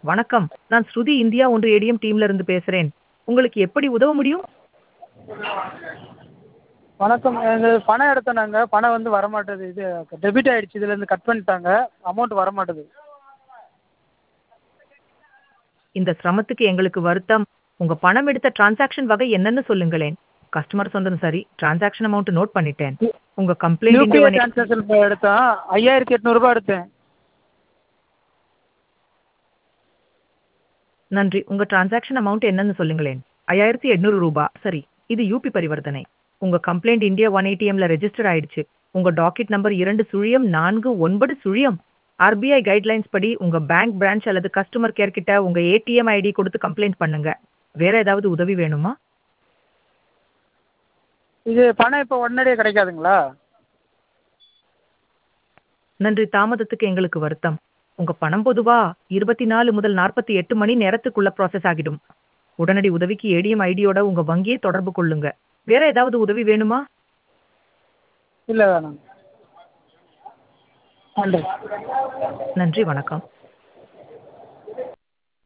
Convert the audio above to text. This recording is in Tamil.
வணக்கம். நான் ஸ்ருதி இந்தியா ஒன்று ஏடிஎம் டீம்ல இருந்து பேசுறேன். உங்களுக்கு எப்படி உதவ முடியும்? வணக்கம். பணம் எடுத்தோம் நாங்க. பணம் வந்து வரமாட்டேது. இது டெபிட் ஆயிடுச்சு. இதுலேருந்து கட் பண்ணிட்டாங்க. அமௌண்ட் வரமாட்டேது. இந்த சிரமத்துக்கு எங்களுக்கு வருத்தம். உங்க பணம் எடுத்த டிரான்சாக்ஷன் வகை என்னன்னு சொல்லுங்களேன். கஸ்டமர் சொன்னதும் சரி, டிரான்சாக்ஷன் அமௌண்ட் நோட் பண்ணிட்டேன். உங்க கம்ப்ளைண்ட் இங்க யுபிஐ டிரான்சாக்ஷன் எடுத்தோம். 5800 எடுத்தேன். நன்றி. உங்க டிரான்சாக்ஷன் அமௌண்ட் என்னன்னு சொல்லுங்களேன். ரூ. 5800 சரி. இது யுபி பரிவர்த்தனை. உங்க கம்ப்ளைண்ட் இந்தியா 180ல ரெஜிஸ்டர் ஆயிடுச்சு. உங்க டாக்கெட் நம்பர் 2-49-. ஆர்பிஐ கைட்லைன்ஸ் படி உங்க பேங்க் பிரான்ச் அல்லது கஸ்டமர் கேர் கிட்ட உங்க ஏடிஎம் ஐடி கொடுத்து கம்ப்ளைண்ட் பண்ணுங்க. வேற ஏதாவது உதவி வேணுமா? இது பணம் இப்போ உடனடியே கிடைக்காதுங்களா? நன்றி. தாமதத்துக்கு எங்களுக்கு வருத்தம். உங்க பணம் பொதுவா 24 முதல் 48 மணி நேரத்துக்குள்ள ப்ராசஸ் ஆகிடும். உடனடி உதவிக்கு ஏடிஎம் ஐடியோட உங்க வங்கியை தொடர்பு கொள்ளுங்க. வேற ஏதாவது உதவி வேணுமா? இல்ல வேணாம். நன்றி. நன்றி. வணக்கம்.